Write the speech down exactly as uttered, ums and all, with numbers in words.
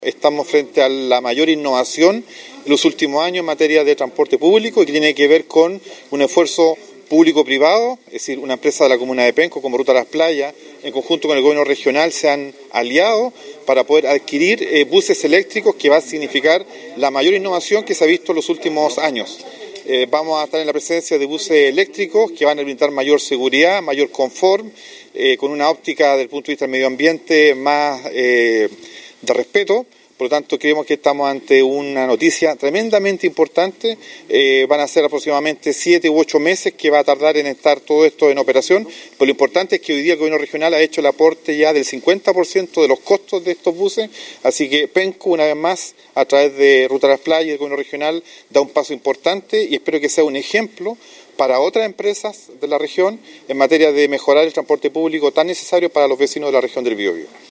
Estamos frente a la mayor innovación en los últimos años en materia de transporte público y que tiene que ver con un esfuerzo público-privado, es decir, una empresa de la comuna de Penco como Ruta Las Playas, en conjunto con el gobierno regional, se han aliado para poder adquirir eh, buses eléctricos, que va a significar la mayor innovación que se ha visto en los últimos años. Eh, vamos a estar en la presencia de buses eléctricos que van a brindar mayor seguridad, mayor confort, eh, con una óptica desde el punto de vista del medio ambiente más eh, de respeto. Por lo tanto, creemos que estamos ante una noticia tremendamente importante. Eh, van a ser aproximadamente siete u ocho meses que va a tardar en estar todo esto en operación, pero lo importante es que hoy día el gobierno regional ha hecho el aporte ya del cincuenta por ciento de los costos de estos buses, así que Penco, una vez más, a través de Ruta Las Playas y el gobierno regional, da un paso importante y espero que sea un ejemplo para otras empresas de la región en materia de mejorar el transporte público tan necesario para los vecinos de la región del Biobío.